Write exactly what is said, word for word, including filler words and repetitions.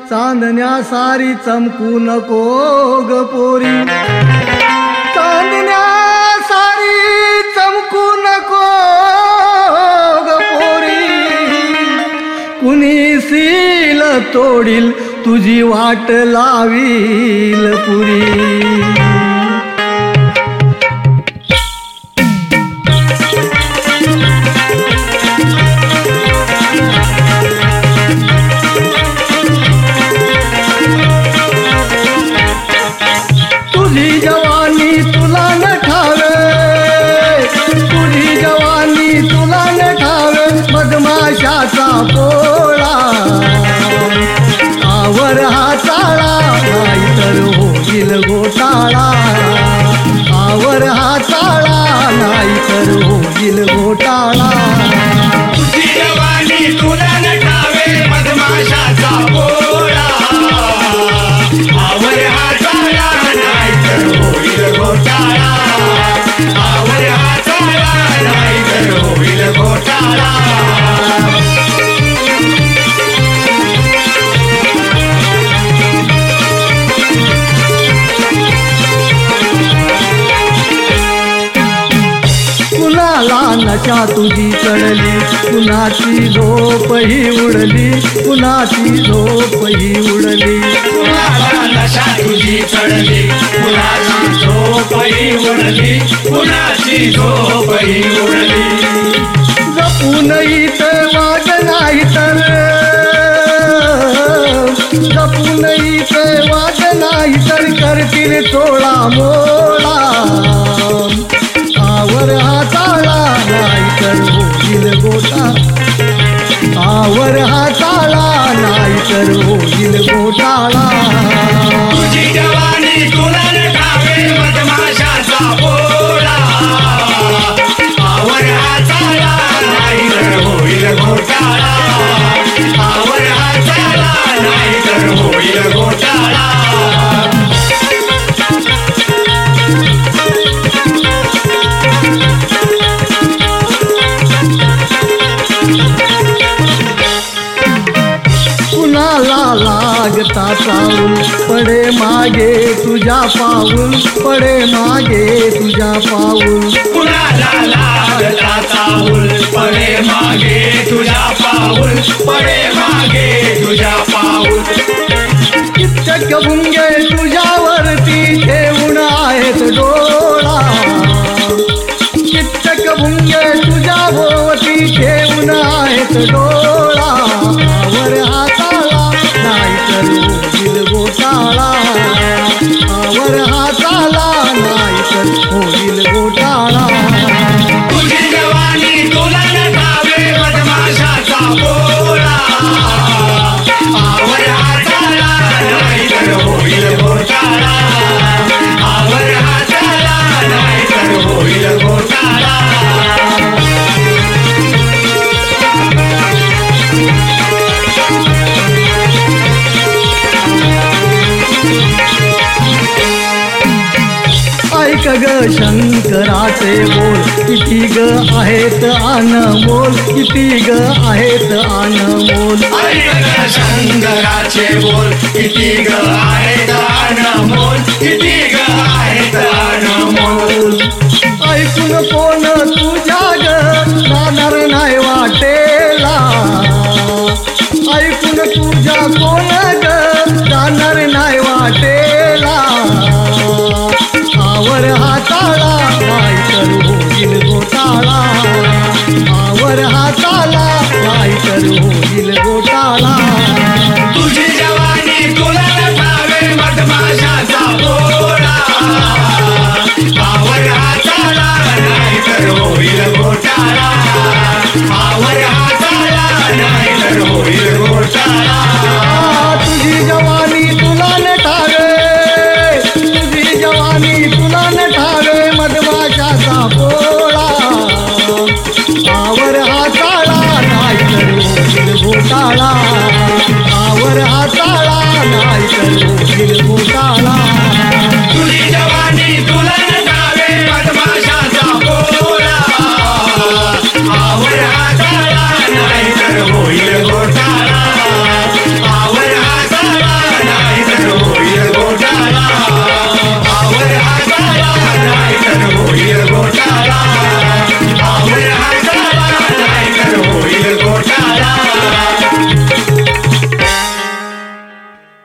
चांदण्या सारी चमकू नको ग पोरी, चांदण्या सारी चमकू नको ग पोरी, कुणी सील तोडील तुझी वाट लावील पुरी. तुझी जवानी तुला न ठावे, तुझी जवानी तुला न ठावे, मधमाशाचा पोळा आवर हा चाळा, नाहीतर होईल घोटाळा, आवर हा चाळा, नाहीतर होईल घोटाळा. तुझी जवानी तुला न ठावे, मधमाशाचा पोळा आवर हा चाळा, नाहीतर होईल घोटाळा, आवर हा चाळा, नाहीतर होईल घोटाळा. कुणाला नशा तुझी चढली, कुणाची झोपही उडली, कुणाची झोपही उडली, कुणाला नशा तुझी चढली, कुणाची झोपही उडली, कुणाची झोपही उडली. जपून इथे वाद नाही तर, जपून इथे वाद नाही तर करतील तोळा मोळा, आवर हा चाळा, नाहीतर होईल गोटा, आवर हा चाळा, नाहीतर होईल घोटाळा. तुझी जवानी तुला न ठावे, मधमाशाचा पोळा आवर हा चाळा, नाहीतर होईल घोटाळा, आवर हा चाळा, नाहीतर होईल घोटाळा. कुणाला लागता चावून पडे मागे तुझ्या पाऊल, पडे मागे तुझ्या पाऊल, कुणाला लागता चावूल पडे मागे तुझ्या पाऊल, पडे मागे तुझ्या पाऊल. कित्यक भुंगे तुझ्यावरती ठेवून आहेत डोळा, कित्यक भुंगे तुझ्याभोवती ठेवून आहेत डोळा, आवर हा चाळा, नाहीतर होईल घोटाळा, आवर हा चाळा, नाहीतर होईल घोटाळा. तुझी जवानी तुला न ठावे, मधमाशाचा पोळा आवर हा चाळा, नाहीतर होईल घोटाळा, आवर हा चाळा, नाहीतर होईल घोटाळा. ऐक ग शंकराचे बोल, किती ग आहेत अनमोल, किती ग आहेत अनमोल. ऐक ग शंकराचे बोल, किती ग आहेत अनमोल, किती ग आहेत अनमोल. ऐकून कोण तुझ्या ग जाणार नाही वाटेला, ऐकून तुझ्या कोण ग जाणार नाही वाटेला, आवर हा चाळा, नाहीतर होईल घोटाळा, आवर हा चाळा, नाहीतर होईल घोटाळा. तुझी जवानी तुला न ठावे, मधमाशाचा पोळा आवर हा चाळा, नाहीतर होईल घोटाळा, आवर हा चाळा, नाहीतर होईल घोटाळा. तुझी जवानी तुला न ठावे, तुझी जवानी तुला न ठावे, मधमाशाचा पोळा आवर हा चाळा, नाहीतर होईल घोटाळा, आवर हा चाळा, नाही